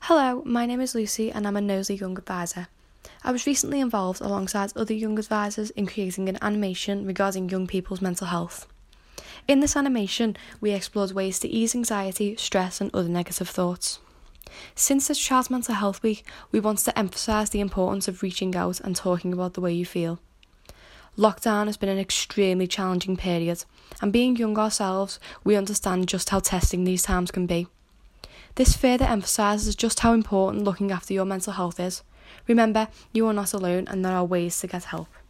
Hello, my name is Lucy and I'm a Nosy Young Advisor. I was recently involved alongside other young advisors in creating an animation regarding young people's mental health. In this animation, we explored ways to ease anxiety, stress and other negative thoughts. Since it's Child's Mental Health Week, we wanted to emphasise the importance of reaching out and talking about the way you feel. Lockdown has been an extremely challenging period, and being young ourselves, we understand just how testing these times can be. This further emphasises just how important looking after your mental health is. Remember, you are not alone and there are ways to get help.